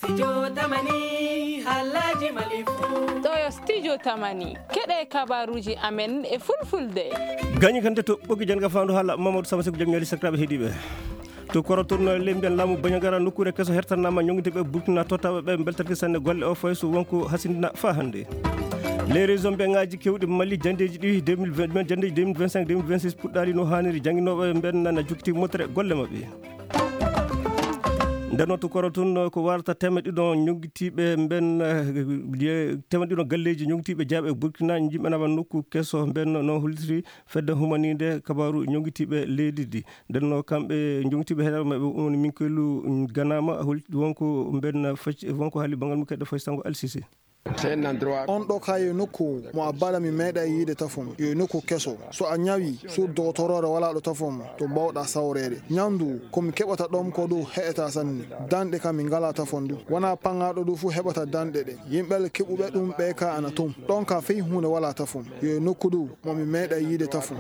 Studio Tamani Halaji Malifu Toyo Studio Tamani Kede kabaruji amen e fulfulde Gagni kante to bogi janga fandu hala Mamadou Sama Sekou jangoli sakrabe hedibe to koroturno lemben lamu bañagara nokure keso hertanama ñongde be burkina totabe be beltati sanne golle o fayso wonko hasindina fa hande les raisons be ngaji kewdi Mali jandeji di 2020 jandeji 2025 2026 puddari no haniri janginobe ben na jukti motre golle mabbe ndeno to korotun ko warta temedidon ñongitibe ben temedidon galleji ñongitibe jaabe burkina jimbenaba nokku keso ben no hultiri fedde humanide kabaru ñongitibe leedidi denno kambe ñongitibe hedal mabbe on min kelu ganama wonko ben wonko hali bangal mu keddo faysango alsisi on ɗo ka nokku mo a bala mi meeɗa yiide tafon yo nokku keso so a ñawi sur dotorore wala ɗo tafon to mbawɗa sawrede ñamdu komi keɓata ɗon ko ɗo heɓata sanni danɗe kam mi ngala tafon du wona pangaɗo ɗo fu heɓata danɗe ɗe yimɓel keɓuɓe ɗum ɓe ka ana tum ɗon ka fey hunde wala tafon yo nokku ɗo momi meeɗa yiide tafon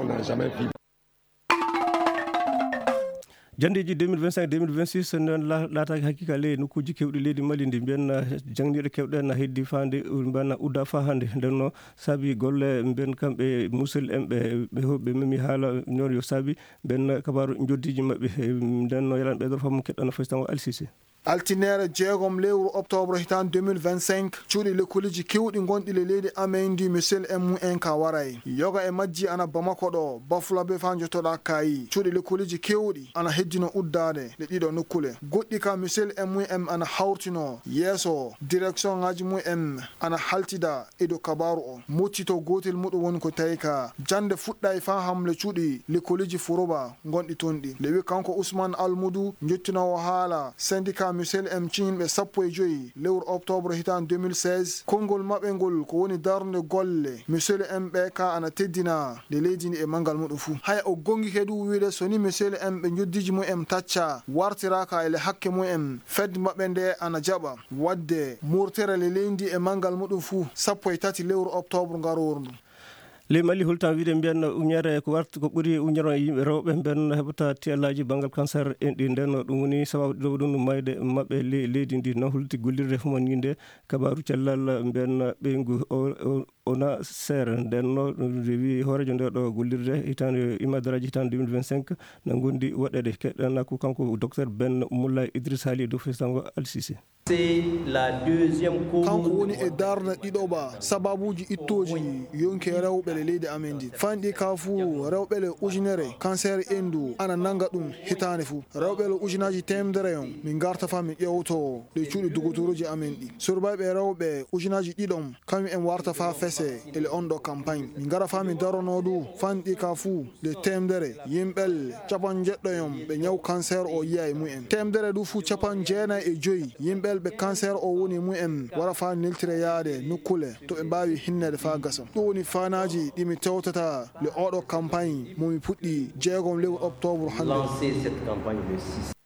jandeji 2025 2026 non laata hakika le nokkuji kewɗi leydi Mali ndi ben jangniɗo kewɗen heddi fande bana udda fa hande denno sabi golle ben kamɓe musel emɓe ɓe memi haala non yo sabi ben kabaru joddiji mabɓe denno yalan ɓe do fam keɗɗano faystango alsisi altinere jeegom lewru octobre hitan 2025 cuuɗi lekkoliji kewɗi gonɗi le leydi amen ndi misel MUN ka waray yoga e majji ana Bamako ɗo Bafulabe fa jotoɗa kayi cuuɗi lekkoliji kewɗi ana heddino uddade le ɗiɗo nokkule goɗɗi ka misel MUN ana hawrtino yeeso direction ngaji mum ana haltida edo kabaru o moccito gotel muɗum woni ko tawi ka jande fuɗɗay fa hamle cuuɗi lekkoliji Foroba gonɗi tonɗi lewi kanko Ousmane Almoudou jottinowo haala syndicat Michel M. Chinbe sappo e joyi lewru octobre hitan 2016 kongol mabbe ngol ko woni darnde golle Michel M. be ka ana teddina de leydi ni e mangal mudum fu hay o gongi hedu wiide soni Michel M. be joddiji mo em tacca wartiraka ele hakke mo em fed mabbe nde ana jaba wadde murtere le leydi e mangal mudum fu sappo e tati lewru octobre ngaroru le Mali hultan wiide mbiyanno uñere ko warta ko ɓuri uñero yimɓe rewɓe ben heɓata tiyallaji bangal cancer en ɗi nden ɗum woni sababu ɗo ɗum mayde mabɓe leydi ndi no hulti gollirde fumaninde kabaru cellal ben ɓeygu ona serre nden no wi horejo nde ɗo gollirde hitande imadaraji hitande 2025 no gondi waɗede keɗɗana ko kanko docteur Ben Moulay Idriss Hali do festango Al-Sisi c'est la deuxième cause kanko woni e darna ɗiɗoɓa sababuji ittoji yonki rewɓe le leydi amen ndi fanɗi ka fu rewɓe le ujunere cancer endu ana nanga ɗum hitande fu rewɓe le ujunaji temdere on min garta fa min ƴewto ɗe cuuɗi dogotoroji amen ɗi surbayɓe rewɓe ujunaji ɗiɗon kañum en warta fa fese ele on ɗo campagne min gara fa min darono ɗu fanɗi ka fu de temdere yimɓel capan jeɗɗoyon ɓe ñaw cancer o yiya e mumen temdere ɗu fu capan jeenayi e joyi yimɓel ɓe cancer o woni mumen wara fa neltire yaade nokkule to ɓe mbawi hinnede fa gasa ɗum woni fanaji ɗimi tewtata le oɗo campagne momi puɗɗi jeegom lewru octobre hande lancer cette campagne le 6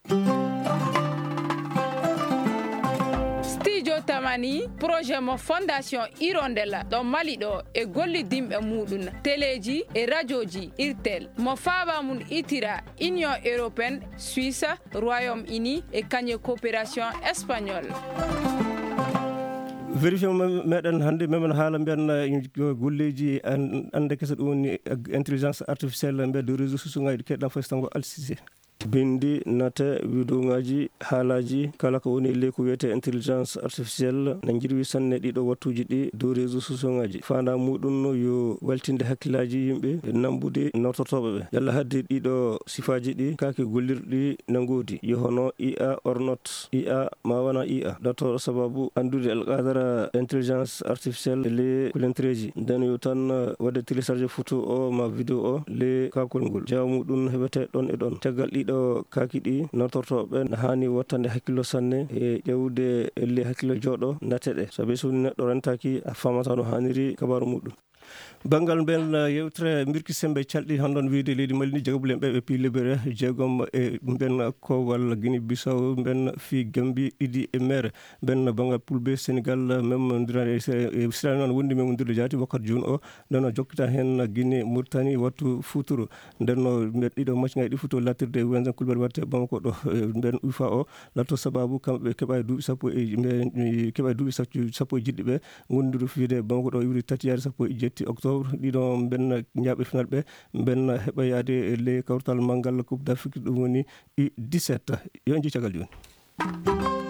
Studio Tamani projet mo fondation Hirondella ɗo Mali ɗo e gollidimɓe muɗum téléji e radioji irtel mo faaba mum itira Union européenne Suisse Royaume-Uni e kañe coopération espagnole vérifié meɗen hande memen haala mbiyan golleji ande kesa ɗum woni intelligence artificielle mbiya de réseau sociaux ngaji keɗɗa faystango Al-Sisi bindi nate widoŋaji haalaji kala ko woni ley ko wiyete intelligence artificielle ne jirwi sanne ɗiɗo wattuji ɗi dow réseau sociaux ngaji fanda muɗum yo waltinde hakkillaji yimɓe nambude nawtotoɓe ɓe yalla hadde ɗiɗo sifaji ɗi kake gollirɗi nangodi yohono IA or not IA ma wona IA ɗoto sababu andude alqadara intelligence artificielle le kulentereji nden yo tan wadde télécharge photo o ma vidéo o le kakol ngol jawa muɗum heɓete ɗon e ɗon caggal ɗiɗo kaki ɗi notortoɓe hani wattande hakkillo sanne e ƴewde le hakkillo jooɗo nateɗe sabi so neɗɗo rentaki a famata no haniri kabaru muɗum bangal ben yewtere mirki sembe caldi handon wiide leydi Mali ni jagabule be pilibere jegom e ben ko wal Guinea Bissau ben fi Gambie idi e mere ben bangal pulbe Senegal même ndirane Israel non wondi mem ndirde jati wakkat jun o dano jokkita hen Guinea Mauritanie wattu futuro denno dido match ngay di futo latirde wenza kulbal watte banko do ben ufa o latto sababu kambe keba duubi sappo e keba duubi sappo jiddi be gondiru fiide banko do yuri tatiyar sappo e jetti octobre dido ben nyaabe final be ben heba yaade le kawtal mangal coupe d'Afrique dum woni 17 yonji tagal joni